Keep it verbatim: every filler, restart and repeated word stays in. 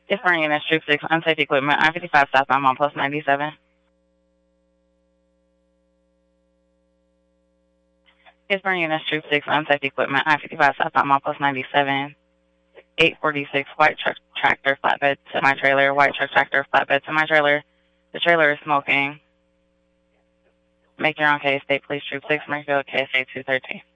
It's Burn Units, Troop six, unsafe equipment, I fifty-five southbound on post ninety-seven. It's Burn Units, Troop six, unsafe equipment, I fifty-five southbound on post ninety-seven. eight forty-six, white truck tractor flatbed semi-trailer, white truck tractor flatbed semi-trailer. The trailer is smoking. Make your own case, State Police Troop six, Springfield, K S A two thirteen.